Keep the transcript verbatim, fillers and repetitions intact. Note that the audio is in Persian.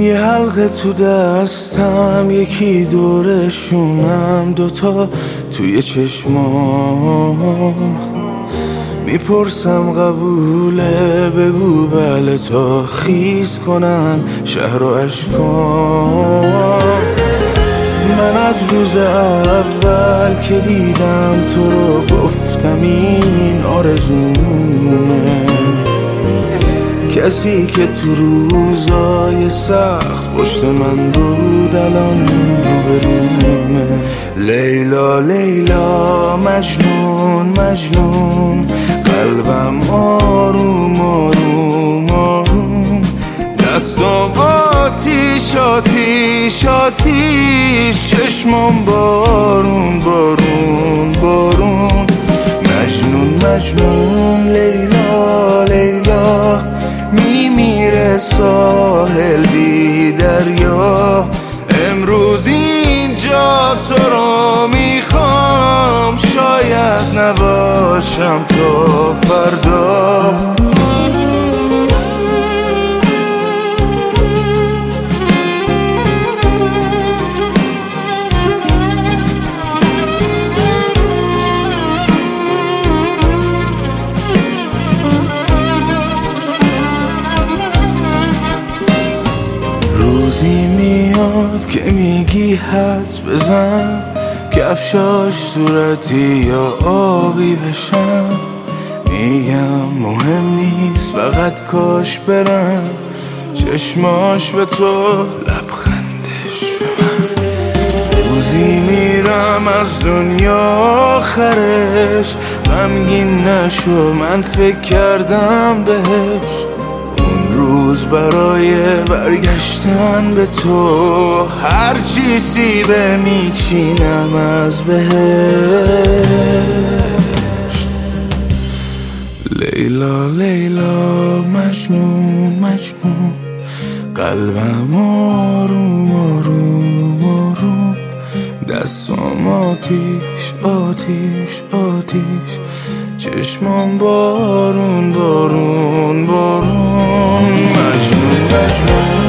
یه حلقه تو دستم، یکی دورشونم، دوتا توی چشمام. میپرسم قبوله، بگو بله تا خیز کنن شهر و اشکام. من از روز اول که دیدم تو رو گفتم این آرزومه. کسی که تو روزای سخت پشت من بود الان روبرومه. لیلا لیلا مجنون مجنون، قلبم آروم آروم آروم. دستم آتیش آتیش آتیش، چشمم بارون بارون بارون. مجنون مجنون لیلا لیلا، میمیره ساحل بی دریا. امروز اینجا تو رو میخوام، شاید نباشم تا فردا. روزی میاد که میگی حدس بزن، کفشاش صورتی یا آبی بشن. میگم مهم نیست فقط کاش برم، چشماش به تو لبخندش به من. روزی میرم از دنیا آخرش، غمگین نشو من فکر کردم بهش. روز برای برگشتن به تو، هر چی سیبه میچینم از بهشت. لیلا لیلا مجنون مجنون، قلبم آروم آروم آروم. دستم آتیش آتیش آتیش، چشمم بارون بارون بارون. مجنون مجنون